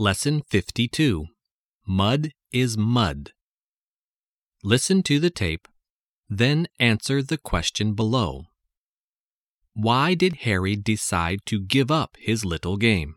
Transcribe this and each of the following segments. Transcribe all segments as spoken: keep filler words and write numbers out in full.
Lesson fifty-two. Mud is mud. Listen to the tape, then answer the question below. Why did Harry decide to give up his little game?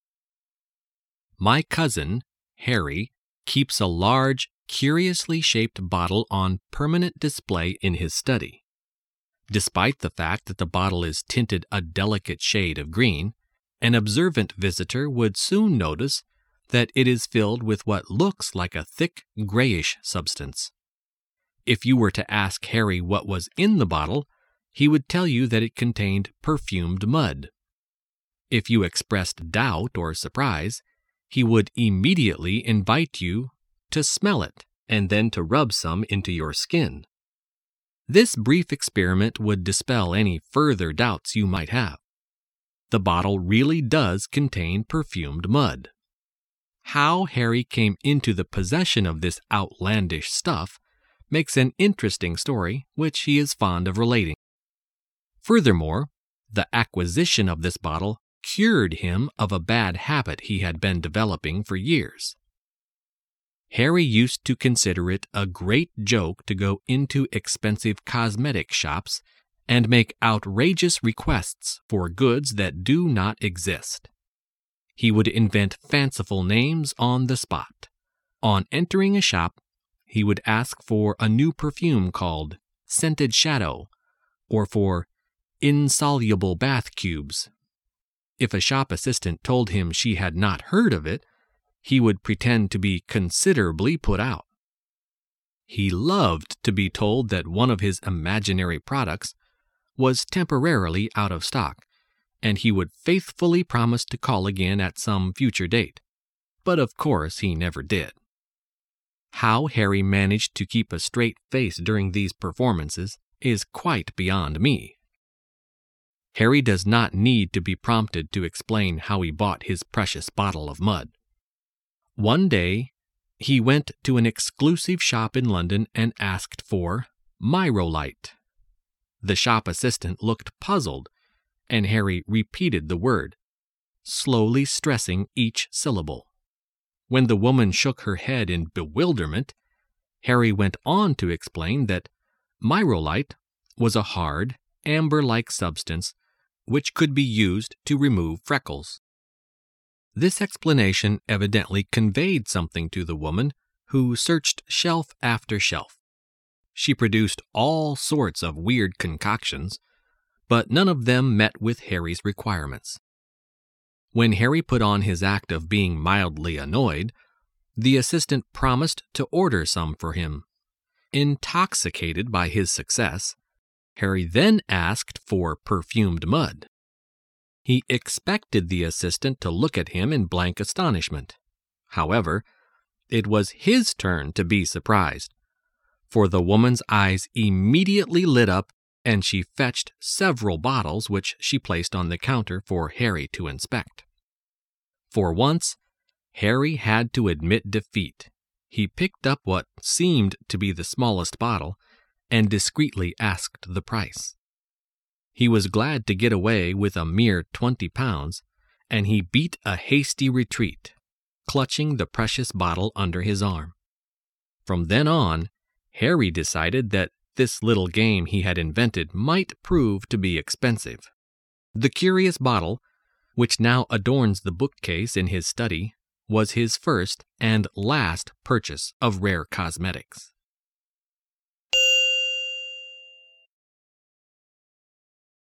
My cousin, Harry, keeps a large, curiously shaped bottle on permanent display in his study. Despite the fact that the bottle is tinted a delicate shade of green, an observant visitor would soon notice that it is filled with what looks like a thick, grayish substance. If you were to ask Harry what was in the bottle, he would tell you that it contained perfumed mud. If you expressed doubt or surprise, he would immediately invite you to smell it and then to rub some into your skin. This brief experiment would dispel any further doubts you might have. The bottle really does contain perfumed mud. How Harry came into the possession of this outlandish stuff makes an interesting story which he is fond of relating. Furthermore, the acquisition of this bottle cured him of a bad habit he had been developing for years. Harry used to consider it a great joke to go into expensive cosmetic shops and make outrageous requests for goods that do not exist. He would invent fanciful names on the spot. On entering a shop, he would ask for a new perfume called Scented Shadow, or for insoluble bath cubes. If a shop assistant told him she had not heard of it, he would pretend to be considerably put out. He loved to be told that one of his imaginary products was temporarily out of stock, and he would faithfully promise to call again at some future date. But of course he never did. How Harry managed to keep a straight face during these performances is quite beyond me. Harry does not need to be prompted to explain how he bought his precious bottle of mud. One day, he went to an exclusive shop in London and asked for Myrolite. The shop assistant looked puzzled, and Harry repeated the word, slowly stressing each syllable. When the woman shook her head in bewilderment, Harry went on to explain that Myrolite was a hard, amber-like substance which could be used to remove freckles. This explanation evidently conveyed something to the woman, who searched shelf after shelf. She produced all sorts of weird concoctions, but none of them met with Harry's requirements. When Harry put on his act of being mildly annoyed, the assistant promised to order some for him. Intoxicated by his success, Harry then asked for perfumed mud. He expected the assistant to look at him in blank astonishment. However, it was his turn to be surprised, for the woman's eyes immediately lit up and she fetched several bottles which she placed on the counter for Harry to inspect. For once, Harry had to admit defeat. He picked up what seemed to be the smallest bottle and discreetly asked the price. He was glad to get away with a mere twenty pounds, and he beat a hasty retreat, clutching the precious bottle under his arm. From then on, Harry decided that this little game he had invented might prove to be expensive. The curious bottle, which now adorns the bookcase in his study, was his first and last purchase of rare cosmetics.